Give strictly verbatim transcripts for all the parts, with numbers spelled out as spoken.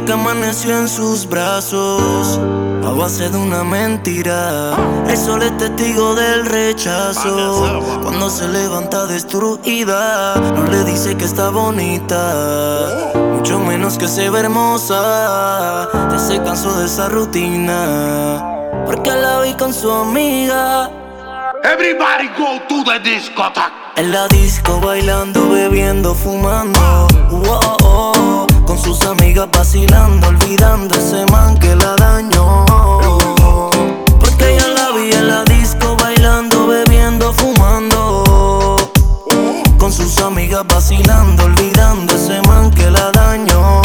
que amaneció en sus brazos a base de una mentira. El sol es testigo del rechazo. Cuando se levanta destruida, no le dice que está bonita, mucho menos que se ve hermosa. Ya se cansó de esa rutina, porque la vi con su amiga. Everybody go to the discotheque. En la disco bailando, bebiendo, fumando, oh, oh, oh, con sus amigas vacilando, olvidando ese man que la dañó. Porque yo la vi en la disco bailando, bebiendo, fumando, con sus amigas vacilando, olvidando ese man que la dañó.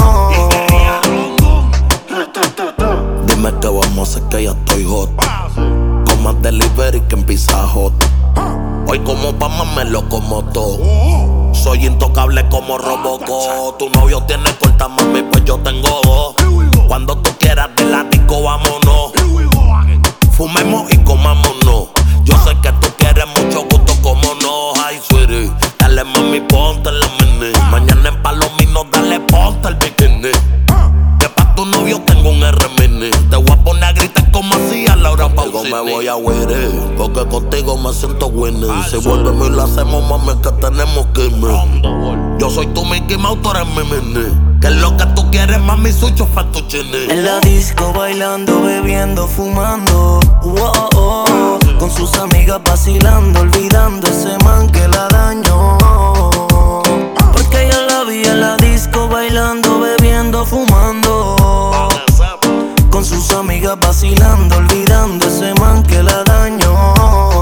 Dime qué vamos a hacer que ya estoy hot, con más delivery que en Pizza Hut. Hoy como Pama me lo como todo. Soy intocable como Robocop. Tu novio tiene corta, mami, pues yo tengo dos. Cuando tú quieras de la disco, vámonos. Fumemos y comámonos. Yo sé que tú quieres mucho gusto, como no. Ay, sweetie, dale mami, ponte la mini. Mañana en Palomino, dale ponte el bikini. Que pa' tu novio tengo un R mini. Te voy a poner a gritar como hacía Laura Pausini. Contigo me voy a huir, porque contigo me siento winning. Si volvemos y lo hacemos, mami, que tenemos que irme. Yo soy tu Mickey Mouse, tú eres mi mini. Que es lo que tú quieres, mami, soy fettuccine. En la disco bailando, bebiendo, fumando, oh, oh, oh, con sus amigas vacilando, olvidando ese man que la dañó. Porque yo la vi en la disco bailando, bebiendo, fumando, con sus amigas vacilando, olvidando ese man que la dañó.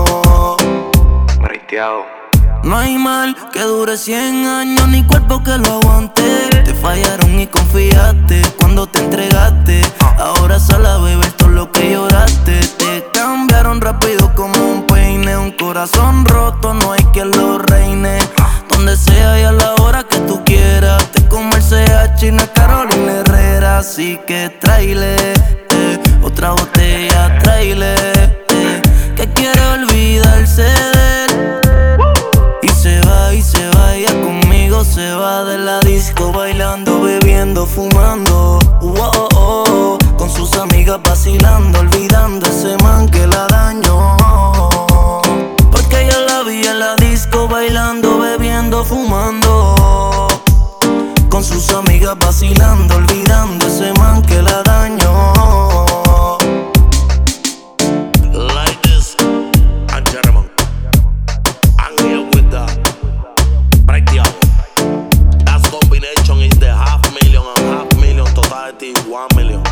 No hay mal que dure cien años, ni cuerpo que lo aguante. Te fallaron y confiaste cuando te entregaste. Ahora sal a beber todo lo que lloraste. Te cambiaron rápido como un peine. Un corazón roto, no hay quien lo reine. Donde sea y a la hora que tú quieras. Te como el C H, no es Carolina Herrera. Así que tráele eh, otra botella, tráele eh, que quiere olvidarse de él. Y se va, y se va, ella conmigo se va de la disco bailando, bebiendo, fumando, oh, oh, oh, con sus amigas vacilando, olvidando ese man que la dañó. Porque yo la vi en la disco bailando, bebiendo, fumando, con sus amigas vacilando, olvidando ese man que la dañó. One million.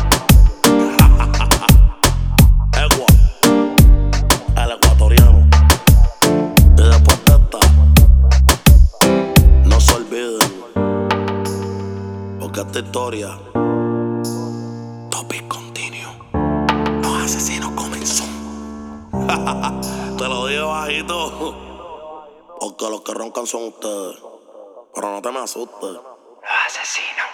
Egua, el ecuatoriano. Y después de esta, no se olviden, porque esta historia, topic continuo. Los asesinos comenzó. Te lo digo bajito, porque los que roncan son ustedes. Pero no te me asustes. Los asesinos.